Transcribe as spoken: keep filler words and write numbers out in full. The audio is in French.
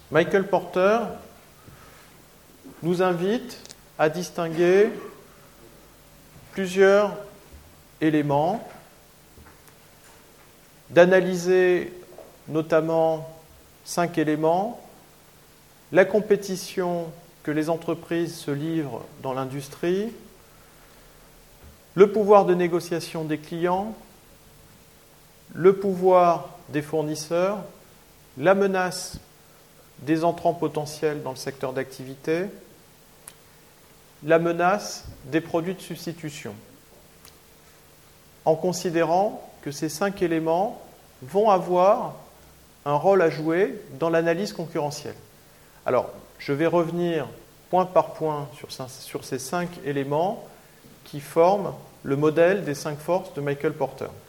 Michael Porter nous invite à distinguer plusieurs éléments, d'analyser notamment cinq éléments: la compétition que les entreprises se livrent dans l'industrie, le pouvoir de négociation des clients, le pouvoir des fournisseurs, la menace des entrants potentiels dans le secteur d'activité, la menace des produits de substitution, en considérant que ces cinq éléments vont avoir un rôle à jouer dans l'analyse concurrentielle. Alors, je vais revenir point par point sur, sur ces cinq éléments qui forment le modèle des cinq forces de Michael Porter.